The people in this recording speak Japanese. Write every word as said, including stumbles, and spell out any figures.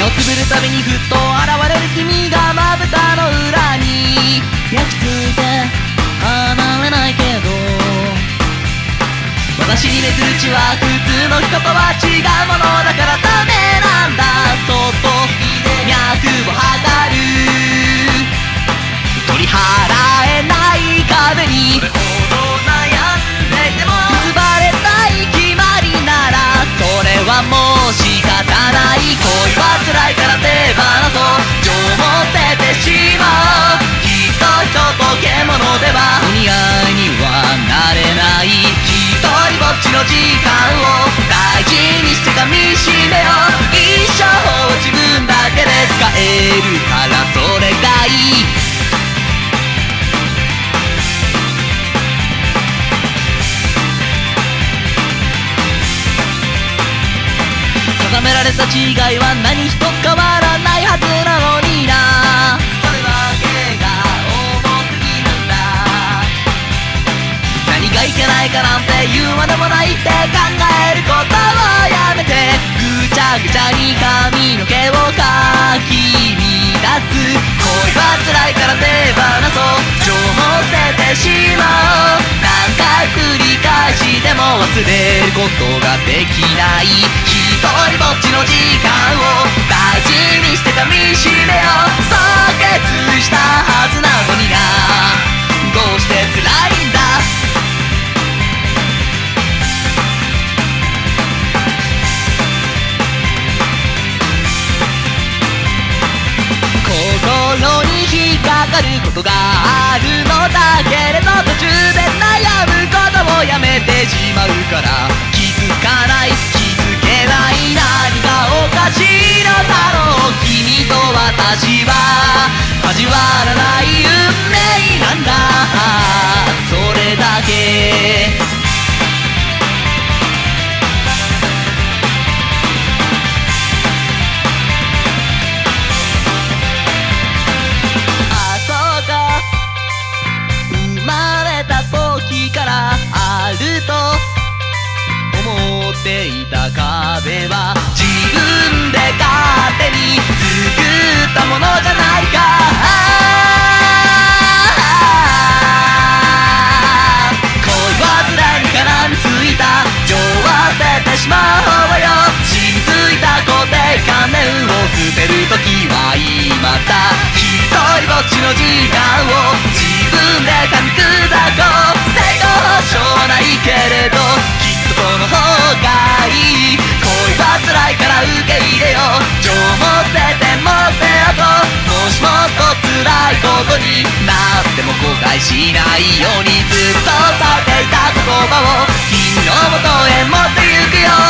つぶるたびにふっと現れる君がまぶたの裏に焼き付いて離れないけど、私に巡る血は普通の人とは違うものだからダメなんだ。そっと脈を測る、取り払えない壁にそれほど悩んでいても結ばれたい決まりならそれはもう仕方ない。恋は辛いから手放そう、情も捨ててしまう。きっと人と獣ではお似合いにはなれない。一人ぼっちの時間を大事にして噛みしめよう。一生を自分だけで使えるからそれがいい。定められた違いは何一つ変わらないはずなのにな。それだけが重すぎるんだ。何がいけないかなんて言うまでもないって考えることをやめて、ぐちゃぐちゃに髪の毛をかき乱す。恋は辛いから手放そう、情も捨ててしまおう。何回繰り返しても忘れることができない。一人ぼっちの時間を大事にして噛みしめよう。即決したはずなのにな、どうして辛いんだ。心に引っかかることがあるのだけれど途中で悩むことをやめてしまうから気づかない、気づけない。何がおかしいのだろう。君と私は交わらない運命なんだ、それだけ。あ、そうか、生まれた時からあると思っていた壁は自分で勝手に作ったものじゃないか。恋は辛いに絡みついた情は捨ててしまおうよ。染みついた固定観念を捨てる時は今だ。一人ぼっちの時間を自分で噛み砕こう。成功保証はないけれどきっとその方がいい。恋は辛いから受け入れよう、情も捨てて持っておこう。もしもっと辛いことになっても後悔しないようにずっと伝えていた言葉を君の元へ持ってゆくよ。